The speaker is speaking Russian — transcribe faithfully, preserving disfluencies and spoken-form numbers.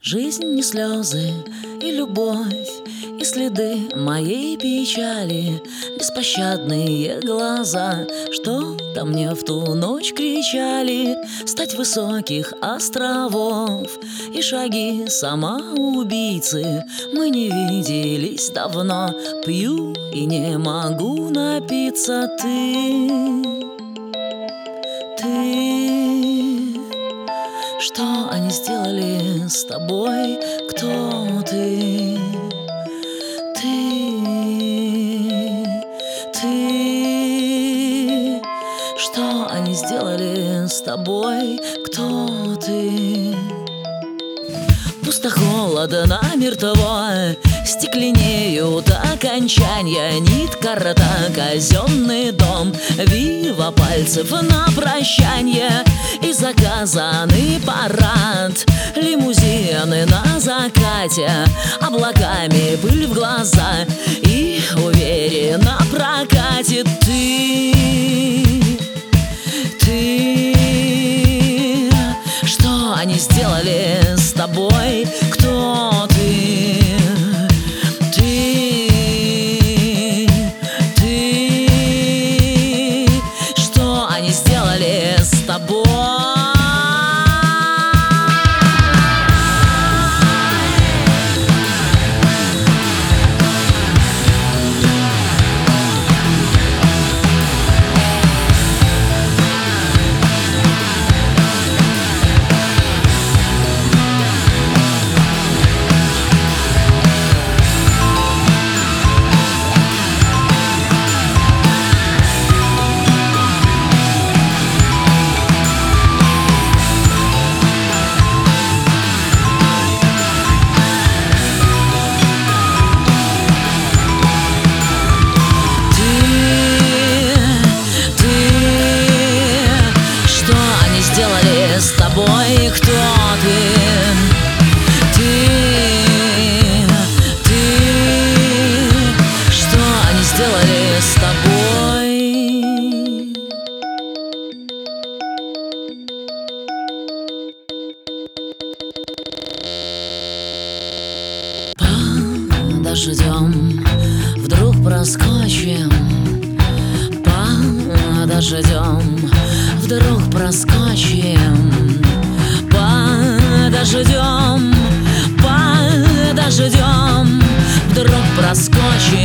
Жизнь не слезы и любовь, и следы моей печали, беспощадные глаза, что-то мне в ту ночь кричали. Стать высоких островов и шаги самоубийцы. Мы не виделись давно, пью и не могу напиться. Ты, ты, что они сделали с тобой? Кто ты? Ты, ты, что они сделали с тобой? Кто ты? Пусто, холодно, мертво, стекленеют окончания. Нитка рта, казенный дом, вива пальцев на прощанье. И заказанный парад, лимузины на закате, облаками пыль в глаза и уверенно прокатит. Ты, ты, что они сделали с тобой? Кто ты? Ты, ты, что они сделали с тобой? С тобой кто ты? Ты, ты, что они сделали с тобой? Под дождем вдруг проскочим, под дождем вдруг проскочим, под дождем, под дождем вдруг проскочим.